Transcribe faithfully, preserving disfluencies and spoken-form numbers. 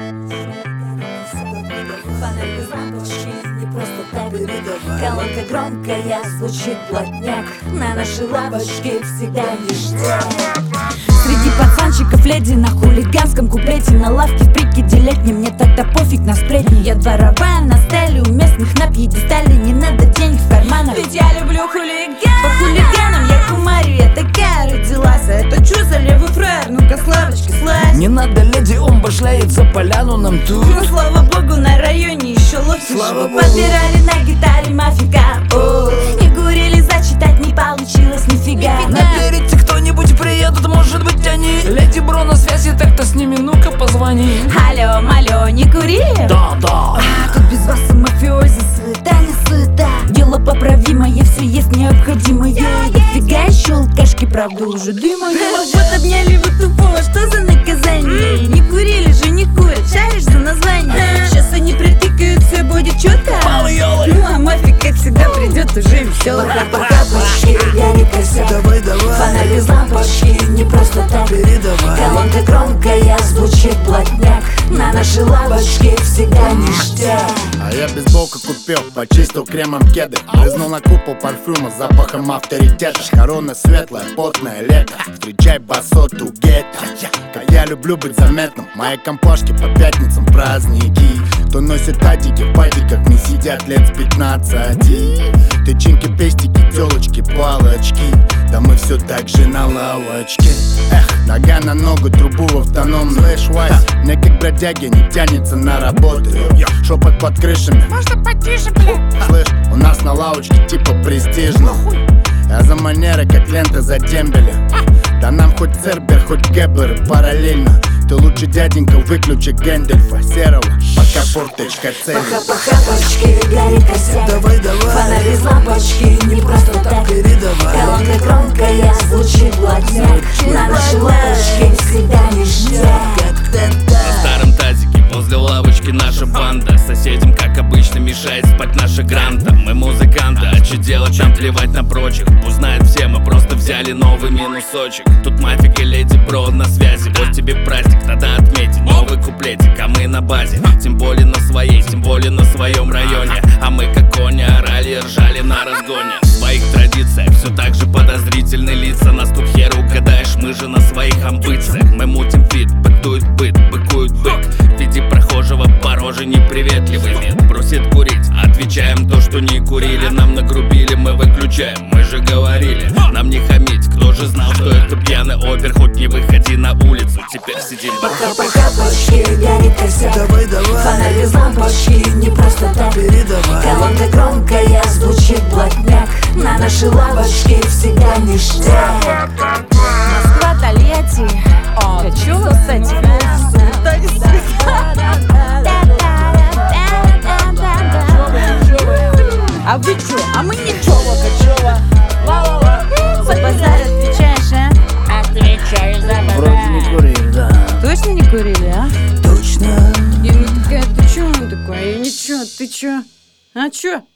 Фонарь без лампочки, не просто так. Колонка громкая, звучит блатняк. На нашей лавочке всегда ништяк. Среди пацанчиков леди на хулиганском куплете. На лавке в прикиде летнем, мне тогда пофиг на сплетни. Я дворовая на стеле, у местных на пьедестале. Не надо денег в карманах, ведь я люблю хулиган. По хулиганам я кумарю, я такая родилась. А это чё за левый фраер? Ну-ка с лавочки слазь. Не надо, леди, он башляется поляну нам тут. Ну слава богу, на районе еще лохи живут. Подбирали на гитаре мафика. О, не курили, зачитать не получилось нифига. Наберите кто-нибудь, приедут, может быть они. Леди Бро на связи, так-то с ними, ну-ка позвони. Алло, алло, не курили? Да, да. А, тут без вас и мафиози, суета не суета. Дело поправимое, все есть необходимое. Дофига еще алкашки, правда уже дымают. Вот обняли вы тупого, что за наказание? Не курили же, не курят, шаришь за название. Сейчас они притыкают, все будет четко. Ну а мафик, как всегда, придет уже весело. Бабочки, горит косяк. Давай, давай. Фонарь без лампочки, не просто так. Передавай. Колонка громкая, звучит блатняк. На нашей лавочке всегда ништяк. А я бейсболку купил, почистил кремом кеды. Брызнул на купол парфюма с запахом авторитета. Корона светлая, потное лето. Встречай басоту гетто. А я люблю быть заметным. Мои компашки по пятницам праздники. Кто носит адики в падиках, не сидят лет с пятнадцати. Тычинки, пестики, телочки, палочки. Да мы все так же на лавочке. Эх, нога на ногу, трубу в автономную. Слышь, Вайс, мне как бродяги не тянется на работу. Шепот под крышами. Можно потише, бля? Слышь, у нас на лавочке типа престижно. Я за манеры, как лента за дембеля. Да нам хоть Цербер, хоть Геббер параллельно. Ты лучше, дяденька, выключи Гэндальфа серого, пока форточка целит. Пока-покапочки, горит косяк. Давай, давай. Фонарь без лампочки, не просто так. Передавай. Колонка громкая, звучит блатняк. На нашей лавочке всегда ништяк. На старом тазике возле лавочки наша банда. Соседям, как обычно, мешает спать наша гранта. Мы музыканты, а что делать нам, плевать на прочих. Узнают все, мы просто взяли новый минусочек. Тут мафик и леди Бро на связи. Вот тебе праздник, надо отметить новый куплетик. А мы на базе, тем более на своей, тем более на своем районе. А мы как кони орали и ржали на разгоне. В своих традициях все так же подозрительные лица. Нас тут хер угадаешь, мы же на своих амбициях. Мы мутим фит, бытует быт, быкует бык. В виде прохожего по роже неприветливый вид. Просит курить, отвечаем то, что не курили. Нам нагрубили, мы выключаем, мы же говорили нам не хамить, кто же знал, что это пьяный опер. Хоть не выходи на улицу, теперь сидим в Пока-покапочки, горит косяк. Давай, давай. Фонарь без лампочки, не просто так. Передавай. Колонка громкая, звучит блатняк. На нашей лавочке всегда ништяк. Москва, Тольятти. О, чё вы с этим? Да не А вы чё? А мы ничего, качёва. За базар отвечаешь, а? Отвечаю за базар. Вроде не курили, да. Точно не курили, а? Точно. Я не такая, ты чё? Он такой, я ничего, ты чё? А чё?